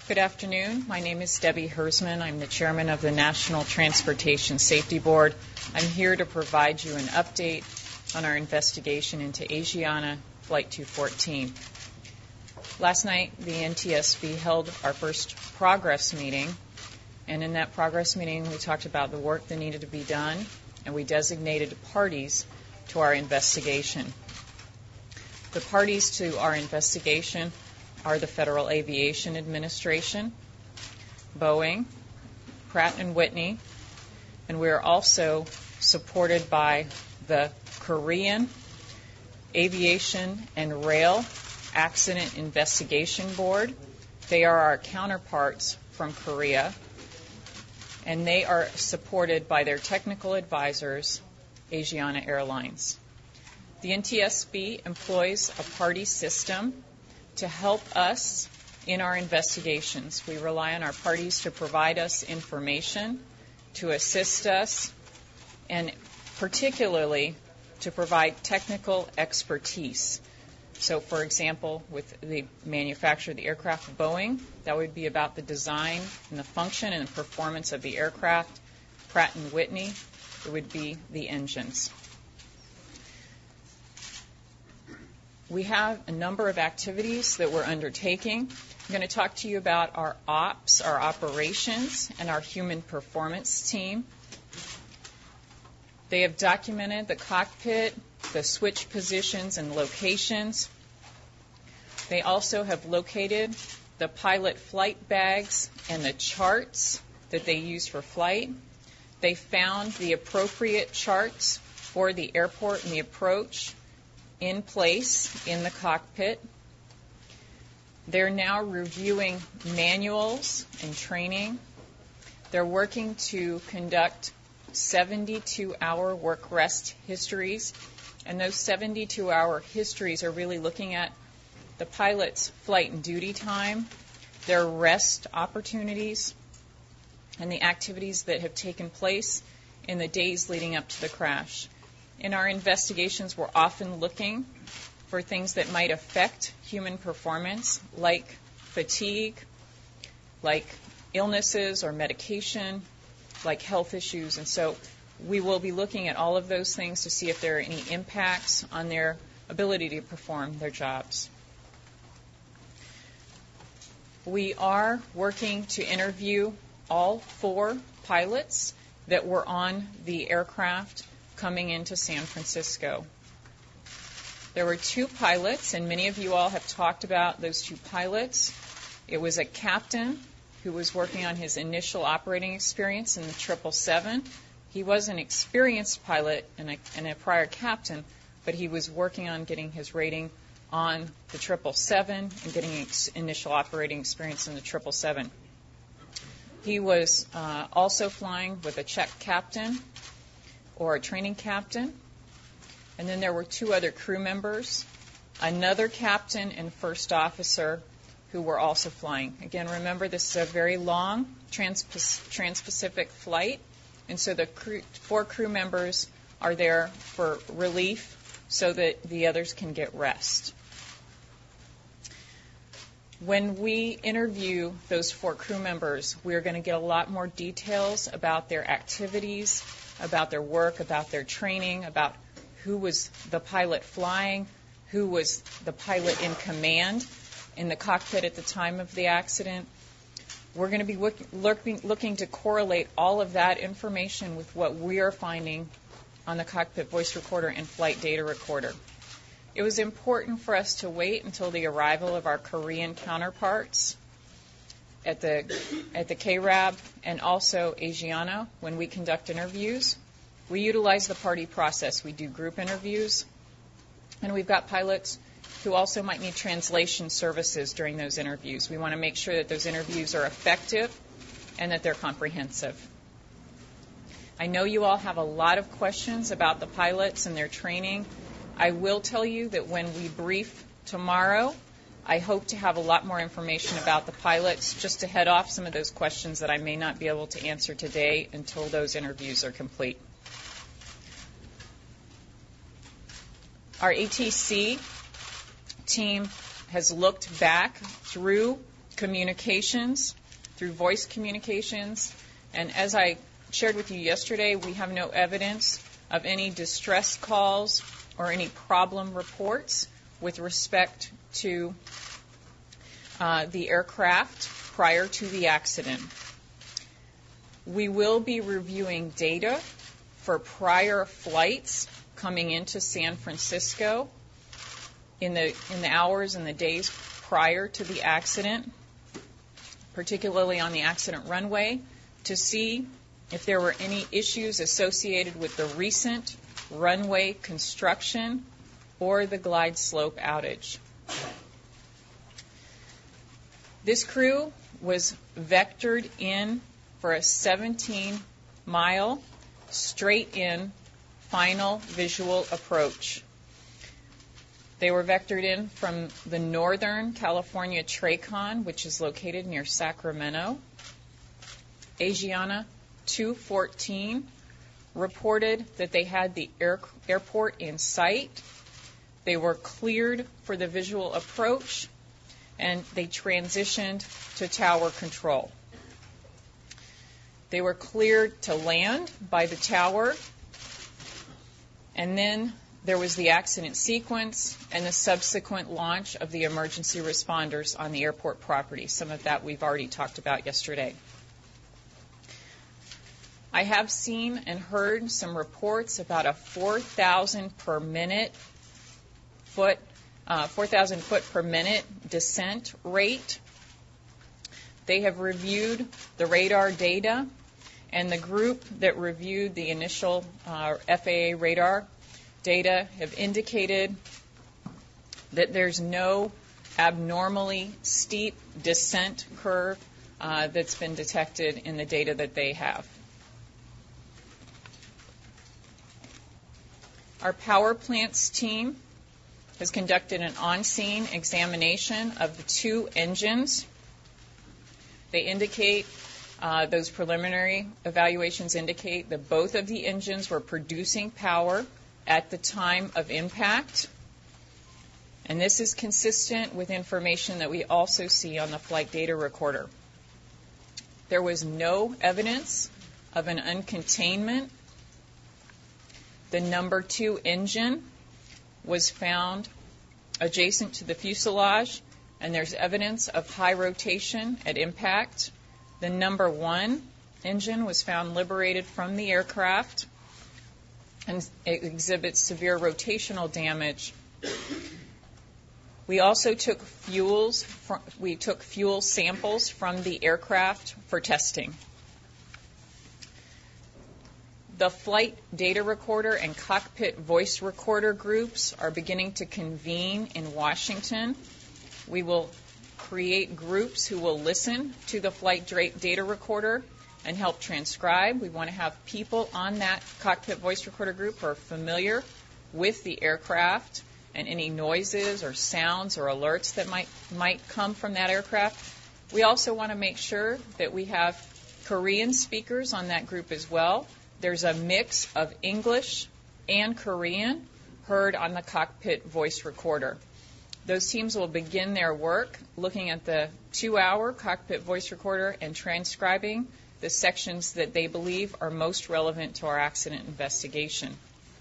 Good afternoon. My name is Debbie Hersman. I'm the chairman of the National Transportation Safety Board. I'm here to provide you an update on our investigation into Asiana Flight 214. Last night, the NTSB held our first progress meeting, and in that progress meeting, we talked about the work that needed to be done, and we designated parties to our investigation. The parties to our investigation are the Federal Aviation Administration, Boeing, Pratt & Whitney, and we are also supported by the Korean Aviation and Rail Accident Investigation Board. They are our counterparts from Korea, and they are supported by their technical advisors, Asiana Airlines. The NTSB employs a party system to help us in our investigations. We rely on our parties to provide us information, to assist us, and particularly to provide technical expertise. So, for example, with the manufacturer of the aircraft, Boeing, that would be about the design and the function and the performance of the aircraft. Pratt & Whitney, it would be the engines. We have a number of activities that we're undertaking. I'm going to talk to you about our ops, our operations, and our human performance team. They have documented the cockpit, the switch positions and locations. They also have located the pilot flight bags and the charts that they use for flight. They found the appropriate charts for the airport and the approach in place in the cockpit. They're now reviewing manuals and training. They're working to conduct 72-hour work rest histories, and those 72-hour histories are really looking at the pilot's flight and duty time, their rest opportunities, and the activities that have taken place in the days leading up to the crash. In our investigations, we're often looking for things that might affect human performance, like fatigue, like illnesses or medication, like health issues. And so we will be looking at all of those things to see if there are any impacts on their ability to perform their jobs. We are working to interview all 4 pilots that were on the aircraft coming into San Francisco. There were 2 pilots, and many of you all have talked about those 2 pilots. It was a captain who was working on his initial operating experience in the 777. He was an experienced pilot and a prior captain, but he was working on getting his rating on the 777 and getting initial operating experience in the 777. He was also flying with a check captain or a training captain. And then there were 2 other crew members, another captain and first officer who were also flying. Again, remember, this is a very long trans-Pacific flight, and so the 4 crew members are there for relief so that the others can get rest. When we interview those 4 crew members, we're going to get a lot more details about their activities, about their work, about their training, about who was the pilot flying, who was the pilot in command in the cockpit at the time of the accident. We're going to be looking to correlate all of that information with what we are finding on the cockpit voice recorder and flight data recorder. It was important for us to wait until the arrival of our Korean counterparts at the KRAB and also Asiana when we conduct interviews. We utilize the party process. We do group interviews, and we've got pilots who also might need translation services during those interviews. We want to make sure that those interviews are effective and that they're comprehensive. I know you all have a lot of questions about the pilots and their training. I will tell you that when we brief tomorrow, I hope to have a lot more information about the pilots, just to head off some of those questions that I may not be able to answer today until those interviews are complete. Our ATC team has looked back through communications, through voice communications. And as I shared with you yesterday, we have no evidence of any distress calls or any problem reports with respect to the aircraft prior to the accident. We will be reviewing data for prior flights coming into San Francisco in the hours and the days prior to the accident, particularly on the accident runway, to see if there were any issues associated with the recent runway construction or the glide slope outage. This crew was vectored in for a 17-mile straight-in final visual approach. They were vectored in from the Northern California TRACON, which is located near Sacramento. Asiana 214 reported that they had the airport in sight. They were cleared for the visual approach, and they transitioned to tower control. They were cleared to land by the tower, and then there was the accident sequence and the subsequent launch of the emergency responders on the airport property. Some of that we've already talked about yesterday. I have seen and heard some reports about a 4,000 foot per minute descent rate. They have reviewed the radar data, and the group that reviewed the initial FAA radar data have indicated that there's no abnormally steep descent curve that's been detected in the data that they have. Our power plants team has conducted an on-scene examination of the two engines. They indicate, those preliminary evaluations indicate that both of the engines were producing power at the time of impact. And this is consistent with information that we also see on the flight data recorder. There was no evidence of an uncontainment. The number 2 engine was found adjacent to the fuselage, and there's evidence of high rotation at impact. The number 1 engine was found liberated from the aircraft, and it exhibits severe rotational damage. We also took fuel samples from the aircraft for testing. The flight data recorder and cockpit voice recorder groups are beginning to convene in Washington. We will create groups who will listen to the flight data recorder and help transcribe. We want to have people on that cockpit voice recorder group who are familiar with the aircraft and any noises or sounds or alerts that might come from that aircraft. We also want to make sure that we have Korean speakers on that group as well. There's a mix of English and Korean heard on the cockpit voice recorder. Those teams will begin their work looking at the 2-hour cockpit voice recorder and transcribing the sections that they believe are most relevant to our accident investigation.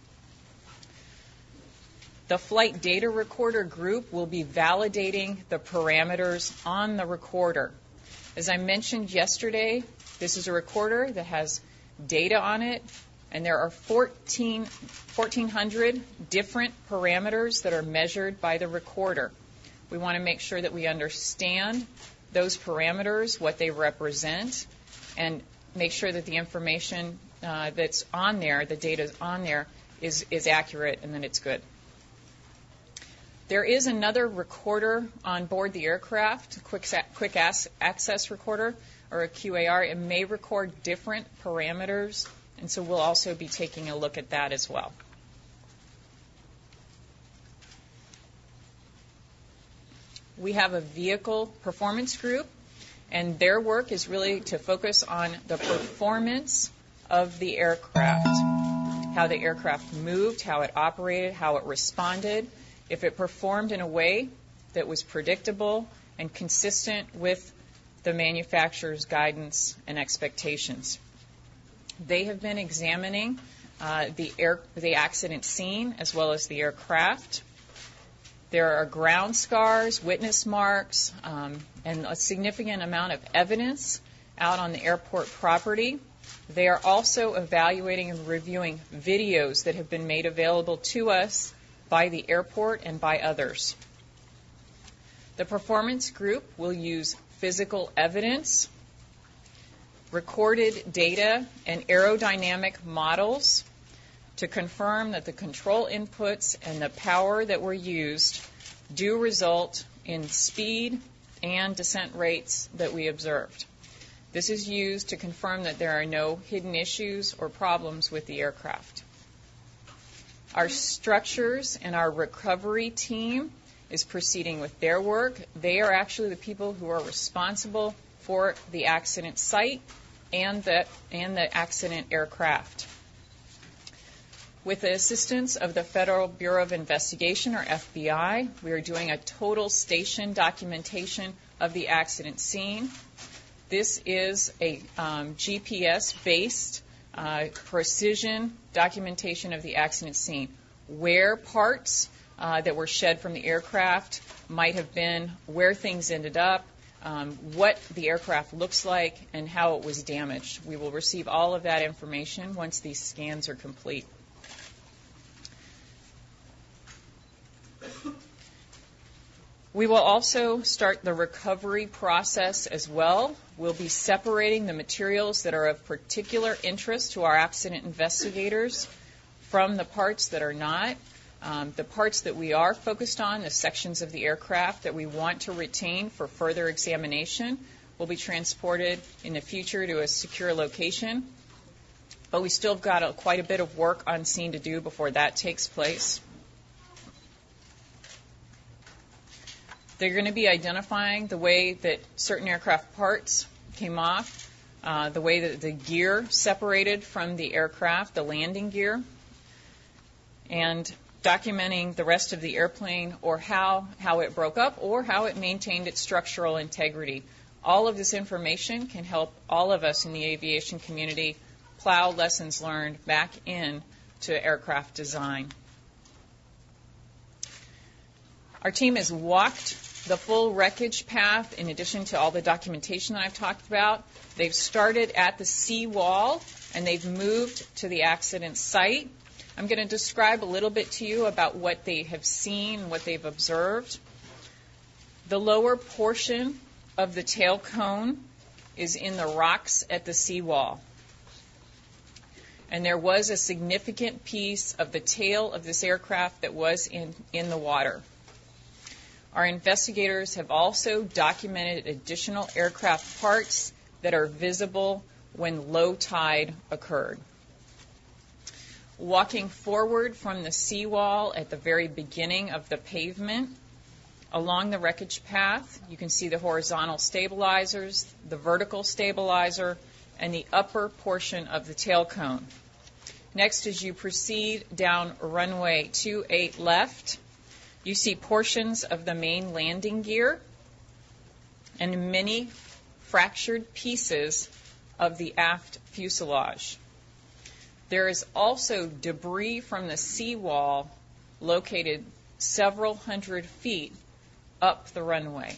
The flight data recorder group will be validating the parameters on the recorder. As I mentioned yesterday, this is a recorder that has data on it, and there are 1,400 different parameters that are measured by the recorder. We want to make sure that we understand those parameters, what they represent, and make sure that the information that's on there, the data on there, is accurate and that it's good. There is another recorder on board the aircraft, a quick access recorder, or a QAR. It may record different parameters, and so we'll also be taking a look at that as well. We have a vehicle performance group, and their work is really to focus on the performance of the aircraft, how the aircraft moved, how it operated, how it responded, if it performed in a way that was predictable and consistent with the manufacturer's guidance and expectations. They have been examining the accident scene as well as the aircraft. There are ground scars, witness marks, and a significant amount of evidence out on the airport property. They are also evaluating and reviewing videos that have been made available to us by the airport and by others. The performance group will use physical evidence, recorded data, and aerodynamic models to confirm that the control inputs and the power that were used do result in speed and descent rates that we observed. This is used to confirm that there are no hidden issues or problems with the aircraft. Our structures and our recovery team is proceeding with their work. They are actually the people who are responsible for the accident site and the accident aircraft. With the assistance of the Federal Bureau of Investigation, or FBI, we are doing a total station documentation of the accident scene. This is a GPS-based precision documentation of the accident scene, where parts that were shed from the aircraft might have been, where things ended up, what the aircraft looks like, and how it was damaged. We will receive all of that information once these scans are complete. We will also start the recovery process as well. We'll be separating the materials that are of particular interest to our accident investigators from the parts that are not. The parts that we are focused on, the sections of the aircraft that we want to retain for further examination, will be transported in the future to a secure location. But we still have got quite a bit of work on scene to do before that takes place. They're going to be identifying the way that certain aircraft parts came off, the way that the gear separated from the aircraft, the landing gear, and documenting the rest of the airplane, or how it broke up, or how it maintained its structural integrity. All of this information can help all of us in the aviation community plow lessons learned back into aircraft design. Our team has walked the full wreckage path in addition to all the documentation that I've talked about. They've started at the seawall and they've moved to the accident site. I'm going to describe a little bit to you about what they have seen, what they've observed. The lower portion of the tail cone is in the rocks at the seawall. And there was a significant piece of the tail of this aircraft that was in the water. Our investigators have also documented additional aircraft parts that are visible when low tide occurred. Walking forward from the seawall at the very beginning of the pavement, along the wreckage path, you can see the horizontal stabilizers, the vertical stabilizer, and the upper portion of the tail cone. Next, as you proceed down runway 28 left, you see portions of the main landing gear and many fractured pieces of the aft fuselage. There is also debris from the seawall located several hundred feet up the runway.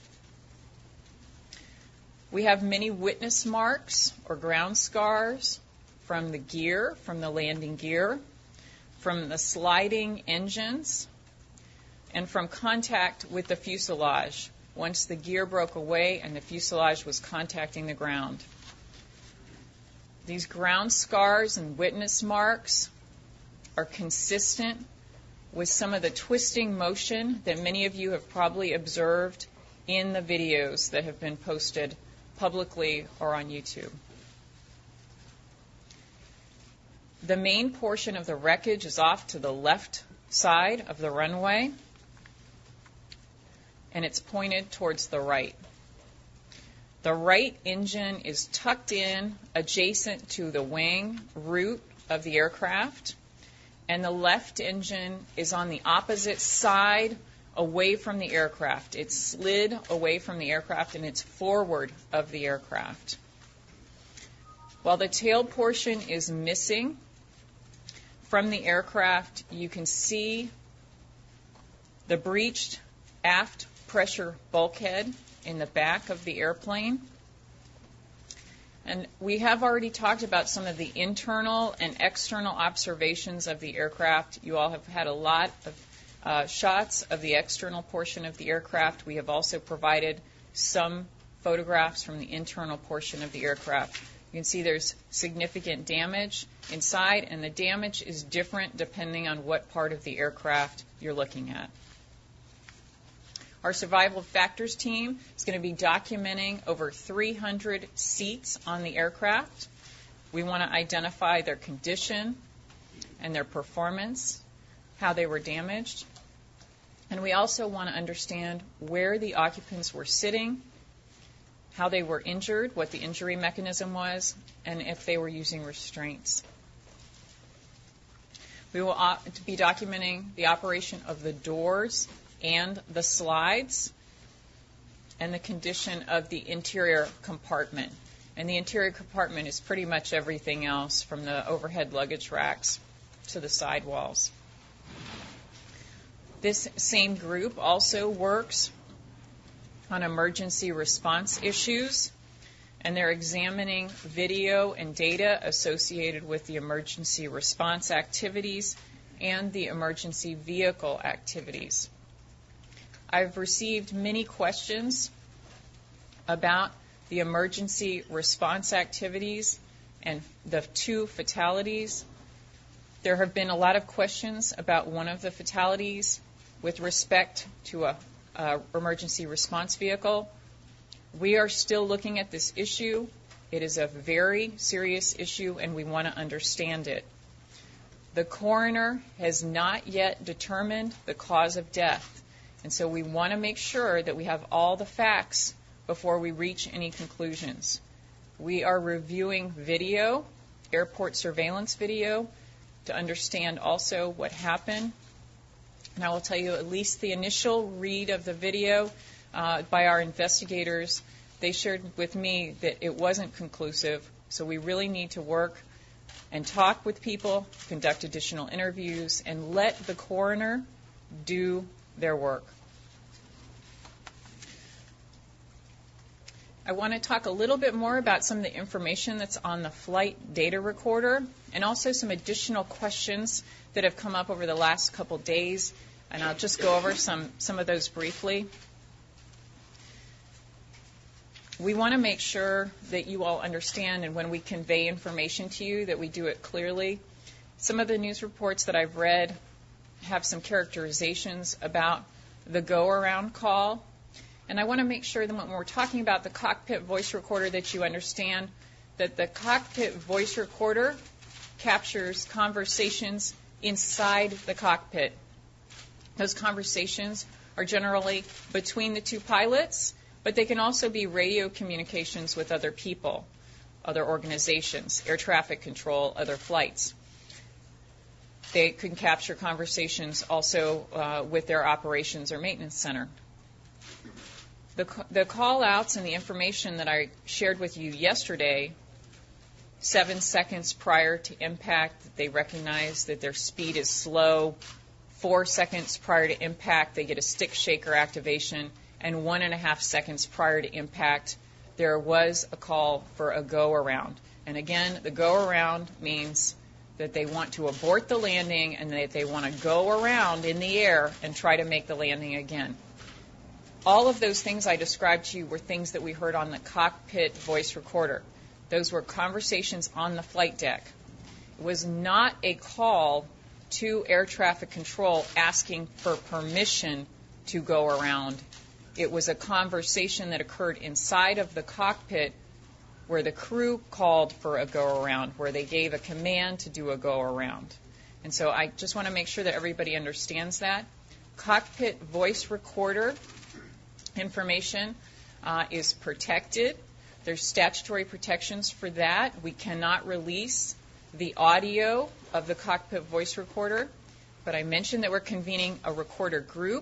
We have many witness marks or ground scars from the gear, from the landing gear, from the sliding engines, and from contact with the fuselage once the gear broke away and the fuselage was contacting the ground. These ground scars and witness marks are consistent with some of the twisting motion that many of you have probably observed in the videos that have been posted publicly or on YouTube. The main portion of the wreckage is off to the left side of the runway, and it's pointed towards the right. The right engine is tucked in adjacent to the wing root of the aircraft, and the left engine is on the opposite side away from the aircraft. It slid away from the aircraft, and it's forward of the aircraft. While the tail portion is missing from the aircraft, you can see the breached aft pressure bulkhead in the back of the airplane. And we have already talked about some of the internal and external observations of the aircraft. You all have had a lot of shots of the external portion of the aircraft. We have also provided some photographs from the internal portion of the aircraft. You can see there's significant damage inside, and the damage is different depending on what part of the aircraft you're looking at. Our survival factors team is going to be documenting over 300 seats on the aircraft. We want to identify their condition and their performance, how they were damaged. And we also want to understand where the occupants were sitting, how they were injured, what the injury mechanism was, and if they were using restraints. We will be documenting the operation of the doors and the slides, and the condition of the interior compartment. And the interior compartment is pretty much everything else, from the overhead luggage racks to the sidewalls. This same group also works on emergency response issues, and they're examining video and data associated with the emergency response activities and the emergency vehicle activities. I've received many questions about the emergency response activities and the 2 fatalities. There have been a lot of questions about one of the fatalities with respect to a emergency response vehicle. We are still looking at this issue. It is a very serious issue, and we want to understand it. The coroner has not yet determined the cause of death. And so we want to make sure that we have all the facts before we reach any conclusions. We are reviewing video, airport surveillance video, to understand also what happened. And I will tell you at least the initial read of the video by our investigators. They shared with me that it wasn't conclusive, so we really need to work and talk with people, conduct additional interviews, and let the coroner do their work. I want to talk a little bit more about some of the information that's on the flight data recorder, and also some additional questions that have come up over the last couple days, and I'll just go over some of those briefly. We want to make sure that you all understand, and when we convey information to you, that we do it clearly. Some of the news reports that I've read have some characterizations about the go-around call. And I want to make sure that when we're talking about the cockpit voice recorder, that you understand that the cockpit voice recorder captures conversations inside the cockpit. Those conversations are generally between the 2 pilots, but they can also be radio communications with other people, other organizations, air traffic control, other flights. They can capture conversations also with their operations or maintenance center. The call-outs and the information that I shared with you yesterday, 7 seconds prior to impact, they recognize that their speed is slow. 4 seconds prior to impact, they get a stick shaker activation. And 1.5 seconds prior to impact, there was a call for a go-around. And again, the go-around means that they want to abort the landing and that they want to go around in the air and try to make the landing again. All of those things I described to you were things that we heard on the cockpit voice recorder. Those were conversations on the flight deck. It was not a call to air traffic control asking for permission to go around. It was a conversation that occurred inside of the cockpit where the crew called for a go-around, where they gave a command to do a go-around. And so I just want to make sure that everybody understands that. Cockpit voice recorder information is protected. There's statutory protections for that. We cannot release the audio of the cockpit voice recorder, but I mentioned that we're convening a recorder group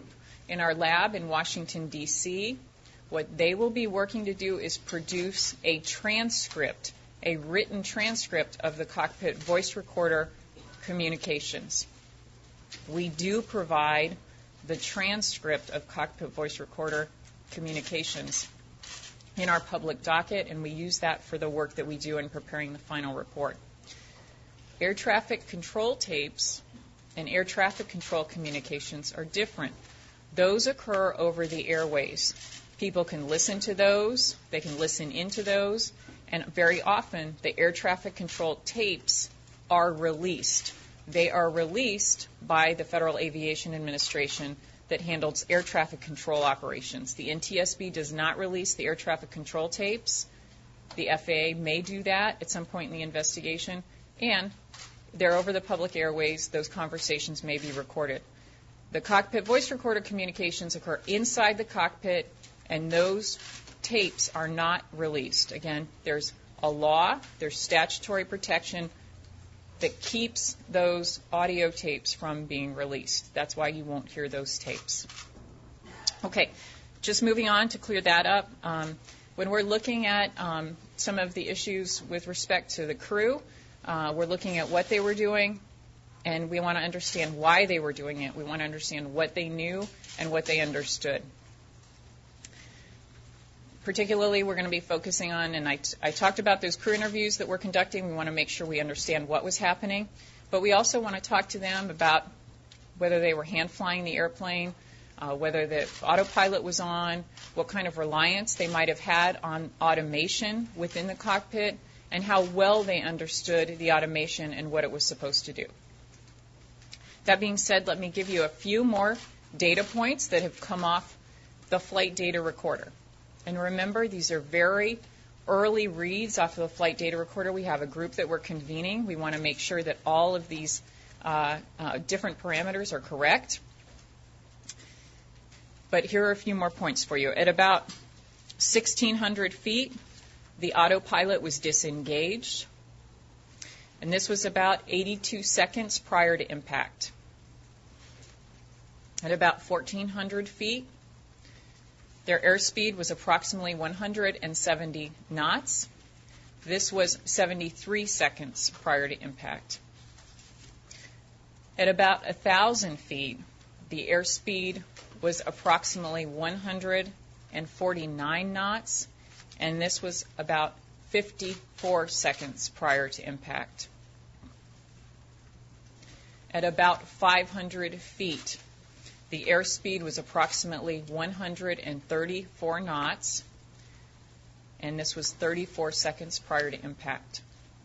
in our lab in Washington, D.C. What they will be working to do is produce a transcript, a written transcript of the cockpit voice recorder communications. We do provide the transcript of cockpit voice recorder communications in our public docket, and we use that for the work that we do in preparing the final report. Air traffic control tapes and air traffic control communications are different. Those occur over the airways. People can listen to those, they can listen into those, and very often the air traffic control tapes are released. They are released by the Federal Aviation Administration that handles air traffic control operations. The NTSB does not release the air traffic control tapes. The FAA may do that at some point in the investigation, and they're over the public airways. Those conversations may be recorded. The cockpit voice recorder communications occur inside the cockpit, and those tapes are not released. Again, there's a law, there's statutory protection that keeps those audio tapes from being released. That's why you won't hear those tapes. Okay, just moving on to clear that up. When we're looking at some of the issues with respect to the crew, we're looking at what they were doing, and we want to understand why they were doing it. We want to understand what they knew and what they understood. Particularly, we're going to be focusing on, and I talked about those crew interviews that we're conducting. We want to make sure we understand what was happening. But we also want to talk to them about whether they were hand flying the airplane, whether the autopilot was on, what kind of reliance they might have had on automation within the cockpit, and how well they understood the automation and what it was supposed to do. That being said, let me give you a few more data points that have come off the flight data recorder. And remember, these are very early reads off of the flight data recorder. We have a group that we're convening. We want to make sure that all of these different parameters are correct. But here are a few more points for you. At about 1,600 feet, the autopilot was disengaged. And this was about 82 seconds prior to impact. At about 1,400 feet, their airspeed was approximately 170 knots. This was 73 seconds prior to impact. At about 1,000 feet, the airspeed was approximately 149 knots, and this was about 54 seconds prior to impact. At about 500 feet, the airspeed was approximately 134 knots, and this was 34 seconds prior to impact.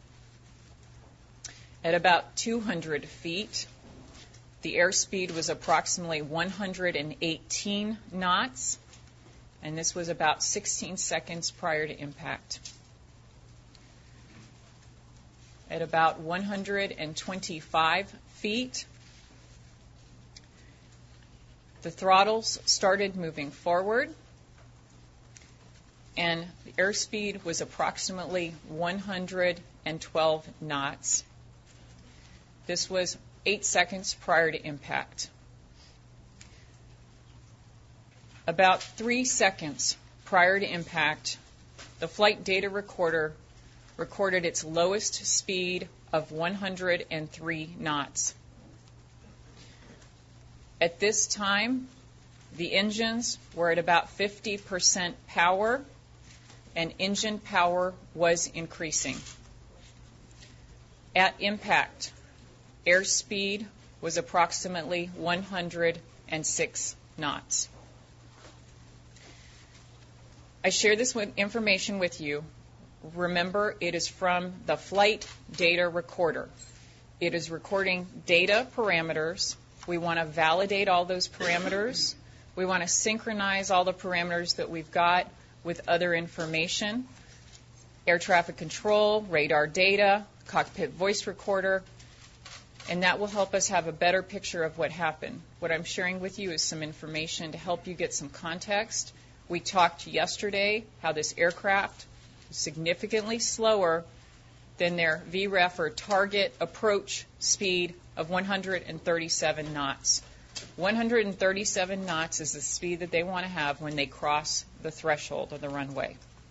At about 200 feet, the airspeed was approximately 118 knots, and this was about 16 seconds prior to impact. At about 125 feet, the throttles started moving forward, and the airspeed was approximately 112 knots. This was 8 seconds prior to impact. About 3 seconds prior to impact, the flight data recorder recorded its lowest speed of 103 knots. At this time, the engines were at about 50% power, and engine power was increasing. At impact, airspeed was approximately 106 knots. I share this information with you. Remember, it is from the flight data recorder. It is recording data parameters. We want to validate all those parameters. We want to synchronize all the parameters that we've got with other information, air traffic control, radar data, cockpit voice recorder, and that will help us have a better picture of what happened. What I'm sharing with you is some information to help you get some context. We talked yesterday how this aircraft was significantly slower than their VREF or target approach speed of 137 knots. 137 knots is the speed that they want to have when they cross the threshold of the runway.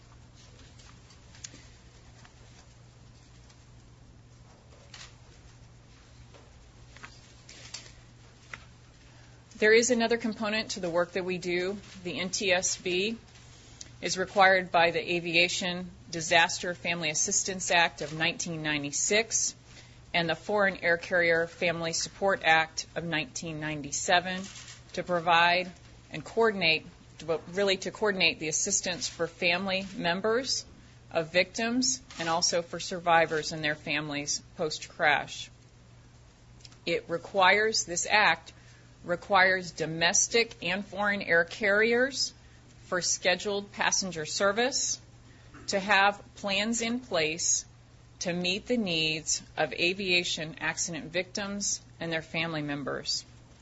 There is another component to the work that we do. The NTSB is required by the Aviation Disaster Family Assistance Act of 1996 and the Foreign Air Carrier Family Support Act of 1997 to provide and coordinate, to coordinate the assistance for family members of victims and also for survivors and their families post-crash. This act requires domestic and foreign air carriers for scheduled passenger service to have plans in place to meet the needs of aviation accident victims and their family members.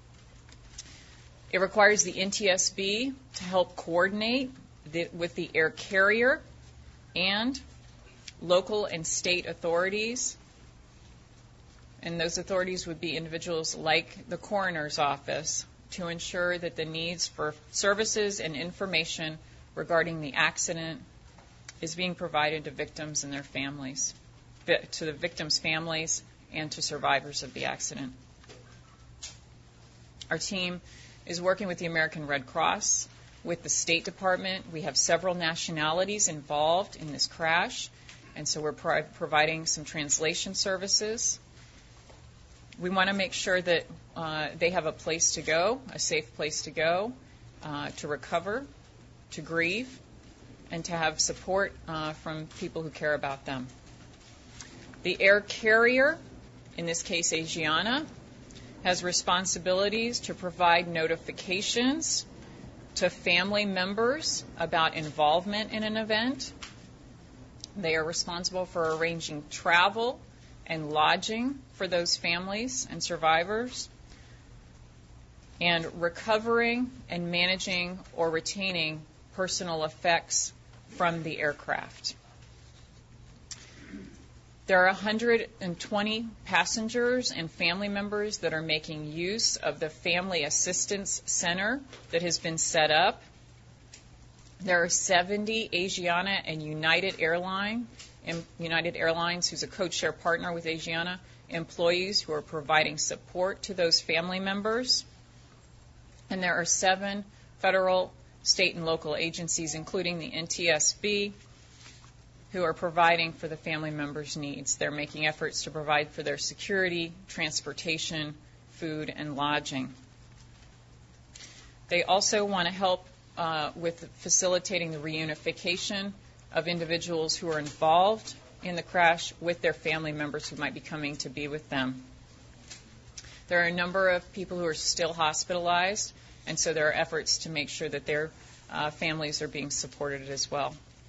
It requires the NTSB to help coordinate with the air carrier and local and state authorities. And those authorities would be individuals like the coroner's office to ensure that the needs for services and information regarding the accident is being provided to victims and their families, to the victims' families and to survivors of the accident. Our team is working with the American Red Cross, with the State Department. We have several nationalities involved in this crash, and so we're providing some translation services. We want to make sure that they have a place to go, a safe place to go, to recover, to grieve, and to have support from people who care about them. The air carrier, in this case Asiana, has responsibilities to provide notifications to family members about involvement in an event. They are responsible for arranging travel and lodging for those families and survivors, and recovering and managing or retaining personal effects from the aircraft. There are 120 passengers and family members that are making use of the Family Assistance Center that has been set up. There are 70 Asiana and United Airlines, who's a code-share partner with Asiana, employees who are providing support to those family members. And there are 7 federal, state, and local agencies, including the NTSB, who are providing for the family members' needs. They're making efforts to provide for their security, transportation, food, and lodging. They also want to help with facilitating the reunification of individuals who are involved in the crash with their family members who might be coming to be with them. There are a number of people who are still hospitalized, and so there are efforts to make sure that their families are being supported as well.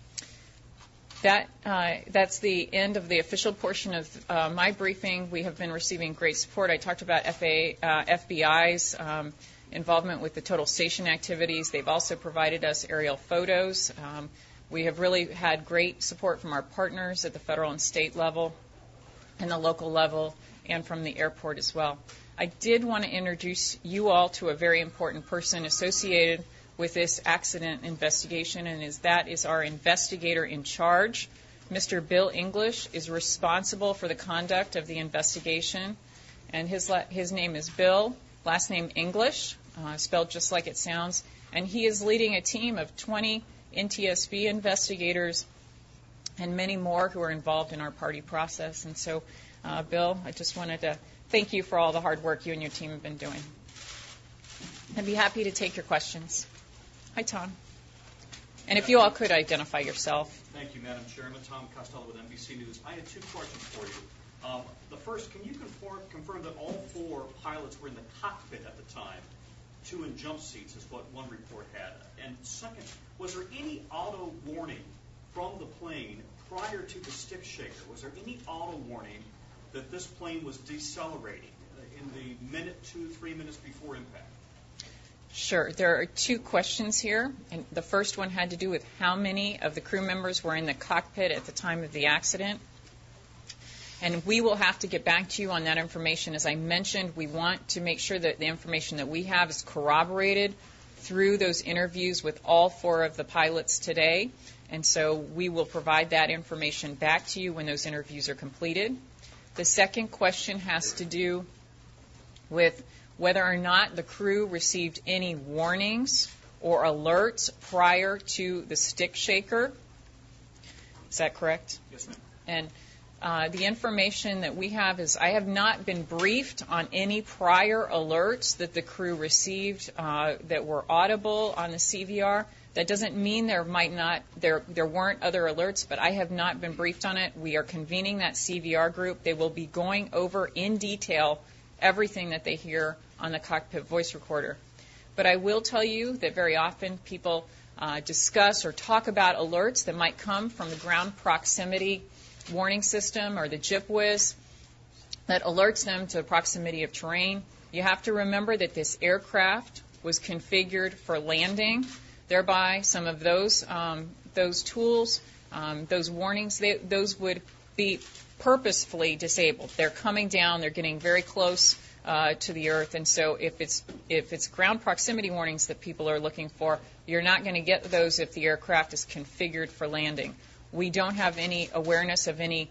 That's the end of the official portion of my briefing. We have been receiving great support. I talked about FBI's involvement with the total station activities. They've also provided us aerial photos. We have really had great support from our partners at the federal and state level and the local level and from the airport as well. I did want to introduce you all to a very important person associated with this accident investigation, and that is our investigator in charge. Mr. Bill English is responsible for the conduct of the investigation, and his name is Bill, last name English, spelled just like it sounds, and he is leading a team of 20 NTSB investigators and many more who are involved in our party process. And so, Bill, I just wanted to thank you for all the hard work you and your team have been doing. I'd be happy to take your questions. Hi, Tom. And if you all could identify yourself. Thank you, Madam Chairman. Tom Costello with NBC News. I had 2 questions for you. The first, can you confirm that all 4 pilots were in the cockpit at the time? 2 in jump seats is what one report had. And second, was there any auto warning from the plane prior to the stick shaker? Was there any auto warning that this plane was decelerating in the minute, 2, 3 minutes before impact? Sure. There are 2 questions here. And the first one had to do with how many of the crew members were in the cockpit at the time of the accident. And we will have to get back to you on that information. As I mentioned, we want to make sure that the information that we have is corroborated through those interviews with all 4 of the pilots today. And so we will provide that information back to you when those interviews are completed. The second question has to do with whether or not the crew received any warnings or alerts prior to the stick shaker. Is that correct? Yes, ma'am. And the information that we have is I have not been briefed on any prior alerts that the crew received that were audible on the CVR. That doesn't mean there weren't other alerts, but I have not been briefed on it. We are convening that CVR group. They will be going over in detail everything that they hear on the cockpit voice recorder. But I will tell you that very often people discuss or talk about alerts that might come from the ground proximity warning system or the GPWIS that alerts them to proximity of terrain. You have to remember that this aircraft was configured for landing. Thereby, some of those tools, those warnings, those would be purposefully disabled. They're coming down. They're getting very close to the earth. And so if it's ground proximity warnings that people are looking for, you're not going to get those if the aircraft is configured for landing. We don't have any awareness of any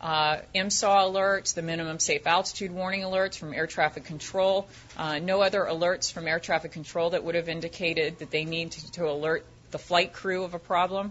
MSAW alerts, the minimum safe altitude warning alerts from air traffic control, no other alerts from air traffic control that would have indicated that they need to alert the flight crew of a problem.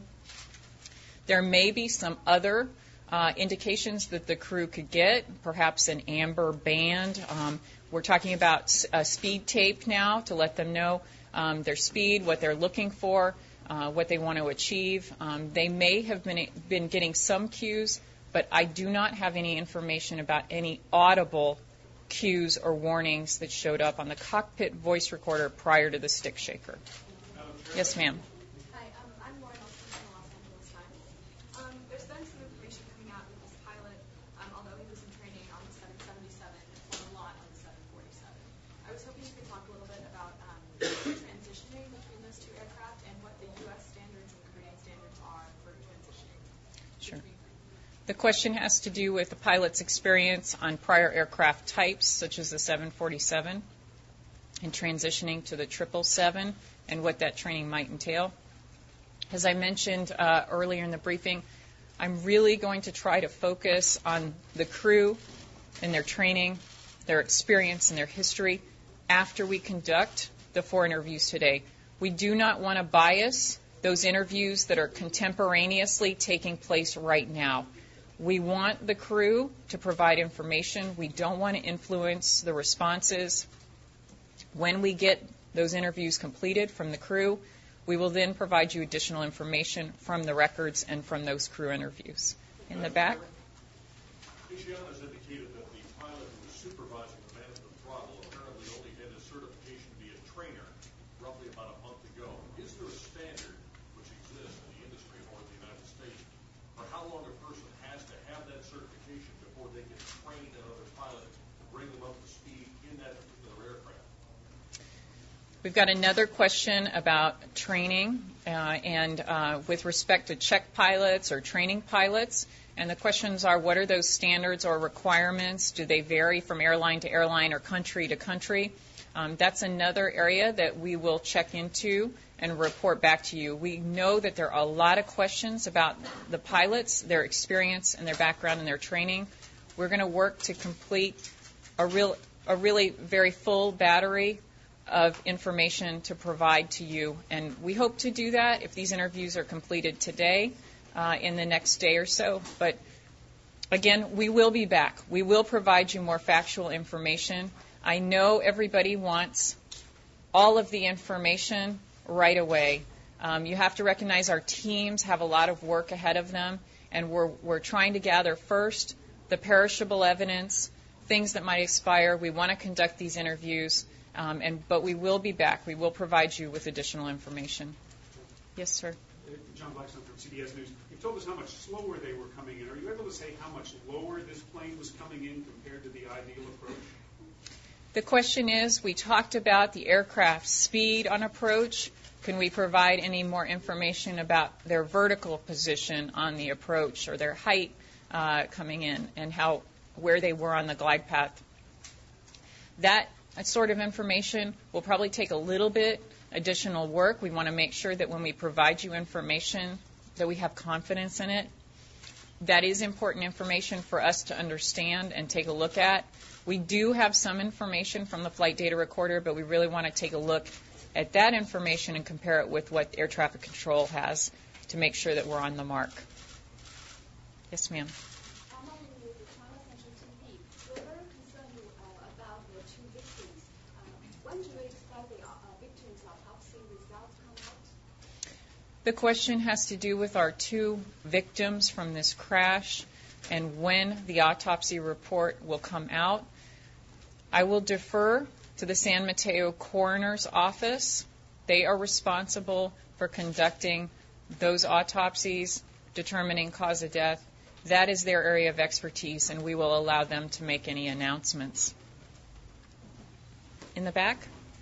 There may be some other indications that the crew could get, perhaps an amber band. We're talking about a speed tape now to let them know their speed, what they're looking for, what they want to achieve. They may have been getting some cues, but I do not have any information about any audible cues or warnings that showed up on the cockpit voice recorder prior to the stick shaker. Yes, ma'am. Hi, I'm Lauren Olson from the Los Angeles Times. There's been some information coming out with this pilot, although he was in training on the 777 and flown a lot on the 747. I was hoping you could talk a little bit about transitioning between those 2 aircraft and what the U.S. standards and Korean standards are for transitioning. Sure. The question has to do with the pilot's experience on prior aircraft types, such as the 747, and transitioning to the 777 and what that training might entail. As I mentioned earlier in the briefing, I'm really going to try to focus on the crew and their training, their experience, and their history after we conduct the 4 interviews today. We do not want to bias those interviews that are contemporaneously taking place right now. We want the crew to provide information. We don't want to influence the responses. When we get those interviews completed from the crew, we will then provide you additional information from the records and from those crew interviews. In the back? Asiana has indicated that the pilot who was supervising the man at the throttle apparently only had his certification to be a trainer roughly about a month ago. Is there a standard which exists in the industry or in the United States for how long a person has to have that certification before they can train another pilot to bring them up to speed in that particular aircraft? We've got another question about training and with respect to check pilots or training pilots. And the questions are, what are those standards or requirements? Do they vary from airline to airline or country to country? That's another area that we will check into and report back to you. We know that there are a lot of questions about the pilots, their experience and their background and their training. We're going to work to complete a really very full battery of information to provide to you. And we hope to do that if these interviews are completed today, in the next day or so. But again, we will be back. We will provide you more factual information. I know everybody wants all of the information right away. You have to recognize our teams have a lot of work ahead of them, and we're trying to gather first the perishable evidence, things that might expire. We want to conduct these interviews, but we will be back. We will provide you with additional information. Yes, sir. John Blackstone from CBS News. You told us how much slower they were coming in. Are you able to say how much lower this plane was coming in compared to the ideal approach? The question is, we talked about the aircraft's speed on approach. Can we provide any more information about their vertical position on the approach or their height coming in and how where they were on the glide path. That sort of information will probably take a little bit additional work. We want to make sure that when we provide you information that we have confidence in it. That is important information for us to understand and take a look at. We do have some information from the flight data recorder, but we really want to take a look at that information and compare it with what air traffic control has to make sure that we're on the mark. Yes, ma'am. I'm on the China Central TV. We're very concerned about the two victims. When do we expect the victims' autopsy results come out? The question has to do with our two victims from this crash and when the autopsy report will come out. I will defer to the San Mateo Coroner's Office. They are responsible for conducting those autopsies, determining cause of death. That is their area of expertise, and we will allow them to make any announcements. In the back?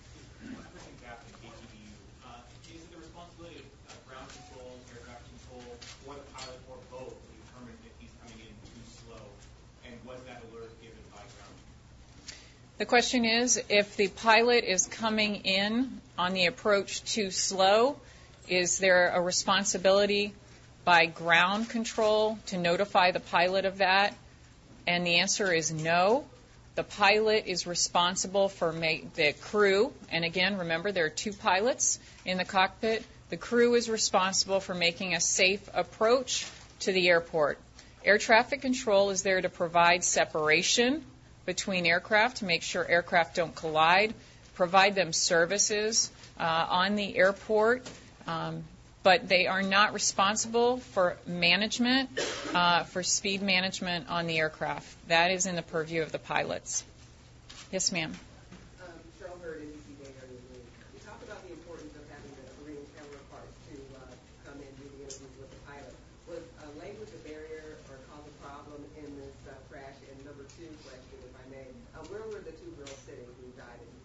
Is it the responsibility of ground control, air traffic control, or the pilot, or both, to determine if he's coming in too slow? And was that alert given by ground? The question is, if the pilot is coming in on the approach too slow, is there a responsibility by ground control to notify the pilot of that? And the answer is no. The pilot is responsible for the crew, and again, remember there are two pilots in the cockpit. The crew is responsible for making a safe approach to the airport. Air traffic control is there to provide separation between aircraft to make sure aircraft don't collide, provide them services on the airport, but they are not responsible for management, for speed management on the aircraft. That is in the purview of the pilots. Yes, ma'am. Cheryl Hurd, NBC Bay Area News. You talk about the importance of having the Korean counterparts to come in and do the interviews with the pilot. Was language a barrier or cause a problem in this crash? And number two question, if I may, where were the two girls sitting who died in the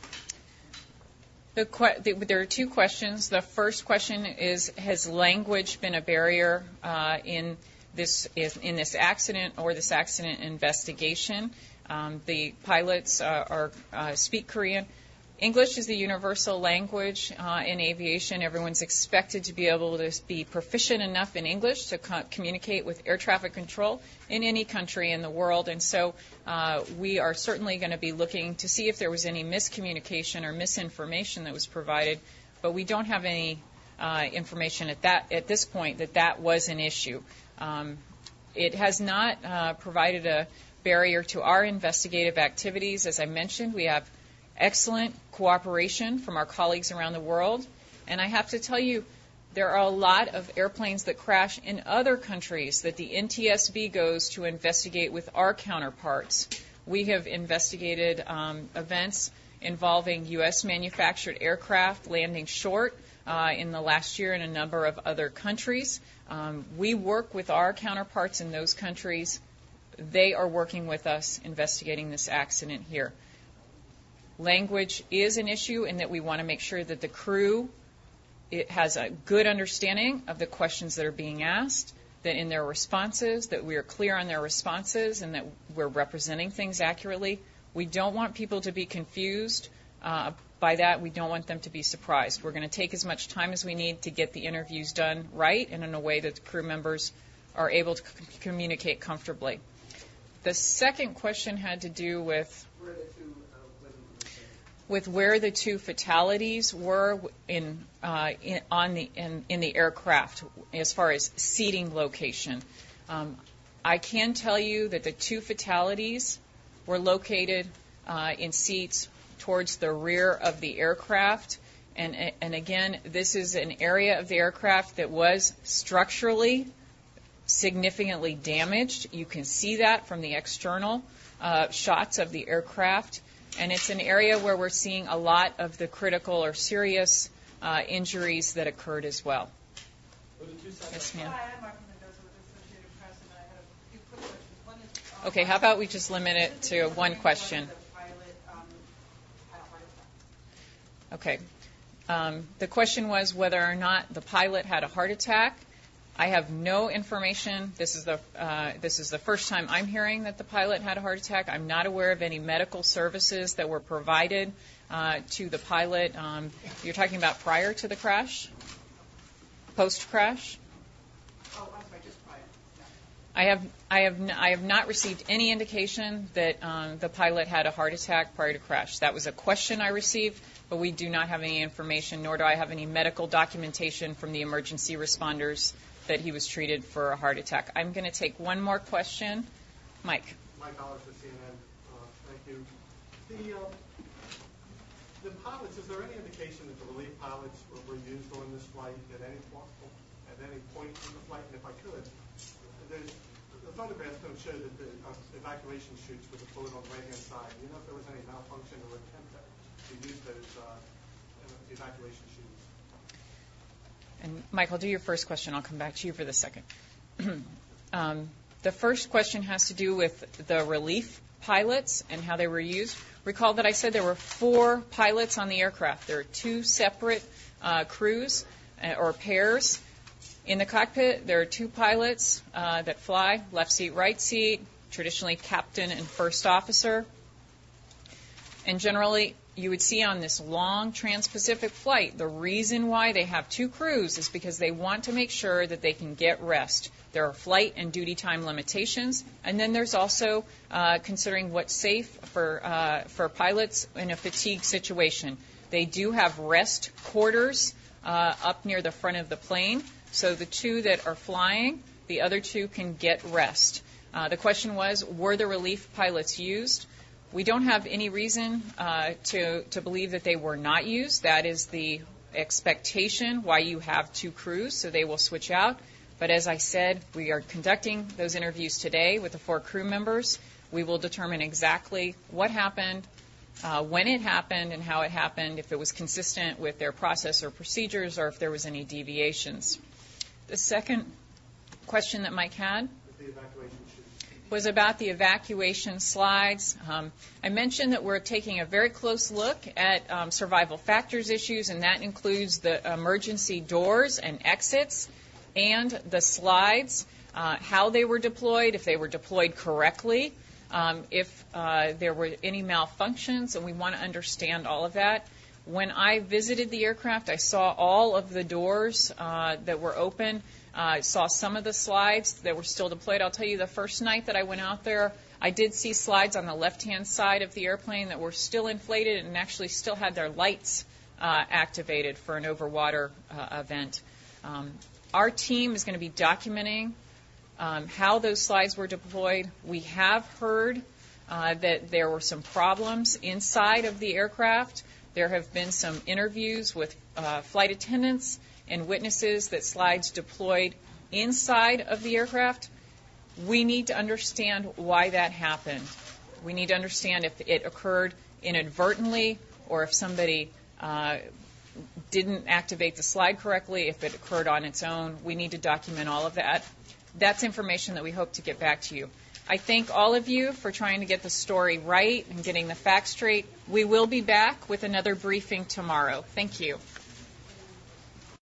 crash? There are two questions. The first question is, has language been a barrier in this accident or this accident investigation? The pilots speak Korean. English is the universal language in aviation. Everyone's expected to be able to be proficient enough in English to communicate with air traffic control in any country in the world. And so we are certainly going to be looking to see if there was any miscommunication or misinformation that was provided, but we don't have any information at this point that was an issue. It has not provided a barrier to our investigative activities. As I mentioned, we have excellent cooperation from our colleagues around the world. And I have to tell you, there are a lot of airplanes that crash in other countries that the NTSB goes to investigate with our counterparts. We have investigated events involving U.S. manufactured aircraft landing short in the last year in a number of other countries. We work with our counterparts in those countries. They are working with us investigating this accident here. Language is an issue in that we want to make sure that the crew has a good understanding of the questions that are being asked, that in their responses, that we are clear on their responses, and that we're representing things accurately. We don't want people to be confused by that. We don't want them to be surprised. We're going to take as much time as we need to get the interviews done right and in a way that the crew members are able to communicate comfortably. The second question had to do with where the two fatalities were in the aircraft as far as seating location. I can tell you that the two fatalities were located in seats towards the rear of the aircraft. And again, this is an area of the aircraft that was structurally significantly damaged. You can see that from the external shots of the aircraft. And it's an area where we're seeing a lot of the critical or serious injuries that occurred as well. Yes, ma'am. Hi, I'm Martha Mendoza with the Associated Press, and I had a few quick questions. One is, Okay, how about we just limit it to one question? Okay. The question was whether or not the pilot had a heart attack. I have no information. This is the first time I'm hearing that the pilot had a heart attack. I'm not aware of any medical services that were provided to the pilot. You're talking about prior to the crash? Post-crash? Oh, I'm sorry, just prior. I have not received any indication that the pilot had a heart attack prior to crash. That was a question I received, but we do not have any information, nor do I have any medical documentation from the emergency responders that he was treated for a heart attack. I'm going to take one more question. Mike. Mike Hollers with CNN. Thank you. The pilots, is there any indication that the relief pilots were used on this flight at any point in the flight? And if I could, the photographs don't show that the evacuation chutes were deployed on the right-hand side. Do you know if there was any malfunction or attempt to use those evacuation chutes? And Mike, I'll do your first question. I'll come back to you for the second. The first question has to do with the relief pilots and how they were used. Recall that I said there were 4 pilots on the aircraft. There are 2 separate crews or pairs. In the cockpit, there are 2 pilots that fly, left seat, right seat, traditionally captain and first officer. And generally, you would see on this long trans-Pacific flight, the reason why they have 2 crews is because they want to make sure that they can get rest. There are flight and duty time limitations, and then there's also considering what's safe for pilots in a fatigue situation. They do have rest quarters up near the front of the plane, so the 2 that are flying, the other 2 can get rest. The question was, were the relief pilots used? We don't have any reason to believe that they were not used. That is the expectation why you have 2 crews, so they will switch out. But as I said, we are conducting those interviews today with the 4 crew members. We will determine exactly what happened, when it happened, and how it happened, if it was consistent with their process or procedures, or if there was any deviations. The second question that Mike had was about the evacuation slides. I mentioned that we're taking a very close look at survival factors issues, and that includes the emergency doors and exits and the slides, how they were deployed, if they were deployed correctly, if there were any malfunctions, and we want to understand all of that. When I visited the aircraft, I saw all of the doors that were open. I saw some of the slides that were still deployed. I'll tell you, the first night that I went out there, I did see slides on the left-hand side of the airplane that were still inflated and actually still had their lights activated for an overwater event. Our team is going to be documenting how those slides were deployed. We have heard that there were some problems inside of the aircraft. There have been some interviews with flight attendants and witnesses that slides deployed inside of the aircraft. We need to understand why that happened. We need to understand if it occurred inadvertently or if somebody didn't activate the slide correctly, if it occurred on its own. We need to document all of that. That's information that we hope to get back to you. I thank all of you for trying to get the story right and getting the facts straight. We will be back with another briefing tomorrow. Thank you.